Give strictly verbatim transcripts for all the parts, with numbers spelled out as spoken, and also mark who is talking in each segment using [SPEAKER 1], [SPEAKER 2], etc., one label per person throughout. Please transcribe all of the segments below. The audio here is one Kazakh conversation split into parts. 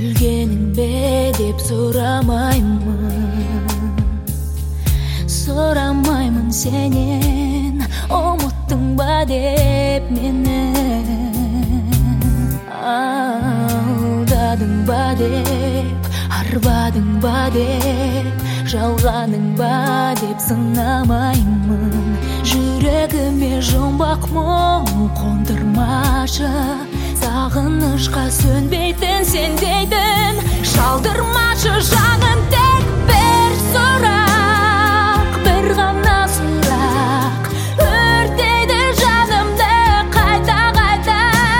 [SPEAKER 1] Өлгенің бе деп сұрамаймын, сұрамаймын сенен. Ұмыттың ба деп мені, алдадың ба деп, арбадың ба деп, жалғаның ба деп сынамаймын. Жүрегіме жұмбақ мұң қондырмашы, сағынышқа сөнбейтін сен дейтін. Шалдырмашы жаным, тек бір сұрақ, бір ғана сұрақ өртейді жанымды қайта-қайта.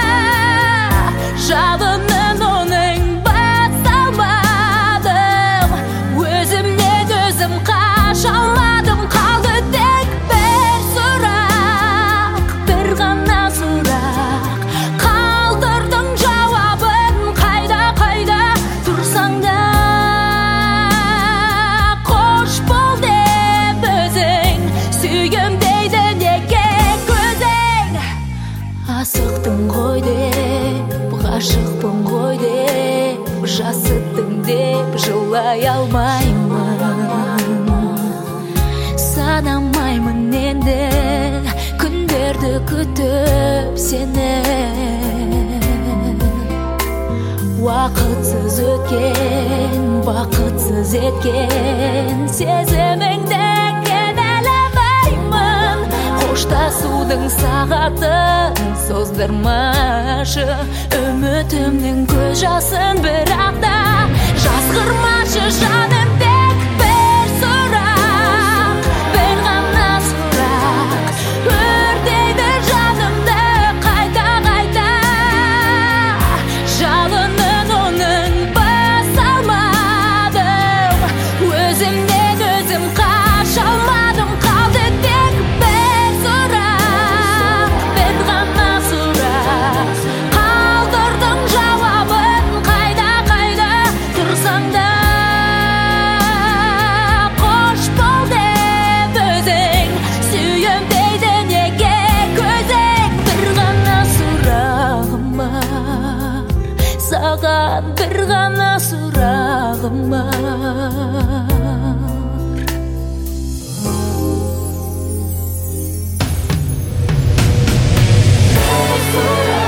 [SPEAKER 1] Жалынын оның баса алмадым, өзімнен өзім қаша алмадым. Қалды тек бір сұрақ, бір ғана сұрақ. Қалдырдың жауабын қайда-қайда тұрсаң да. Қош бол деп өзің, сүйгім дейді неге көзің. Асықтың ғой деп, ғашықпын ғой деп, жасыттың деп жылай алмаймын. Санамаймын енді күндерді күтіп сені. Уақытсыз өткен, бақытсыз еткен сезіміңді кінәламаймын. Қоштасудың сағатын создырмашы, үмітімнің көз жасын бірақ та жазғырмашы жаным. Тек бір сұрақ, бір ғана сұрақ өртейді жанымды қайта-қайта. Жалынын оның баса алмадым, өзімнен өзім қаша алмадым. Қалды тек бір сұрақ, бір ғана сұрақ. Қалдырдың жауабын қайда-қайда тұрсаң да. Қош бол деп өзің, сүйем дейді неге көзің. Бір ғана сұрағым бар, саған бір ғана сұрағым бар. Бір сұрақ.